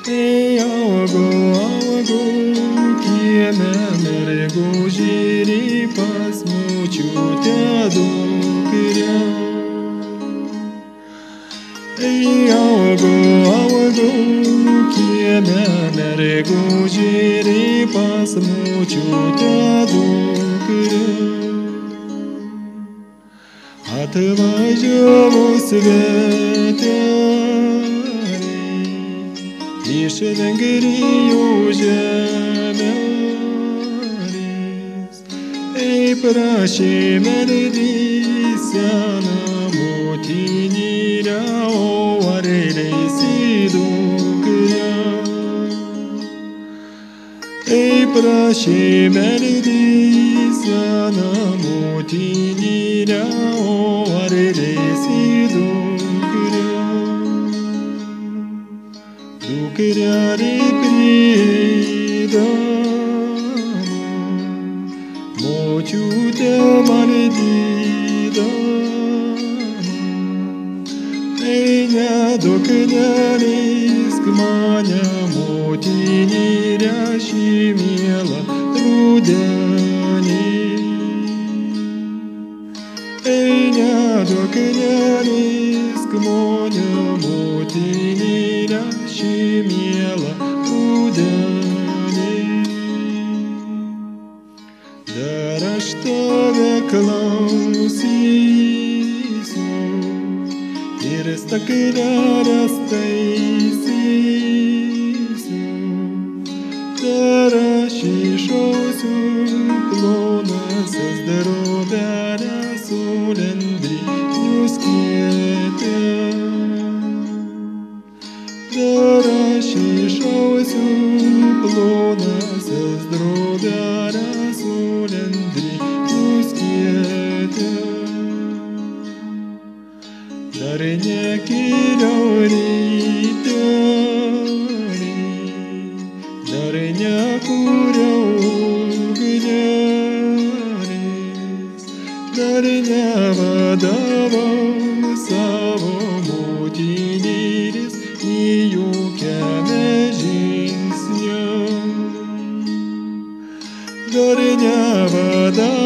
Augo kieme mergų žiūri pas močiutę dukrę. Augo kieme mergų žiūri pas močiutę dukrę. Atvažiavus iš Vengrijos žemės, prašė meldys seną motinėlę, o ar leisi dukrę. Prašė meldys seną motinėlę, o ar leisi dukrę. Dukrelė prieidama, močiutę maldydama, neduok neleisk mane motinėlę šį mielą rudenį. Neduok neleisk mane motinėlę šį mielą rudenį. Dar aš tave klausysiu ir stakleles taisysiu. Dar aš išausiu plonasias drobeles su lendriniu skiete. Dar aš išausiu plonasias drobeles su lendriniu skiete. Dar nekėliau rytelį, dar nekūriau ugnelis, dar nevadavau savo motinėlės į jokiame žingsnio. Dar nevadavau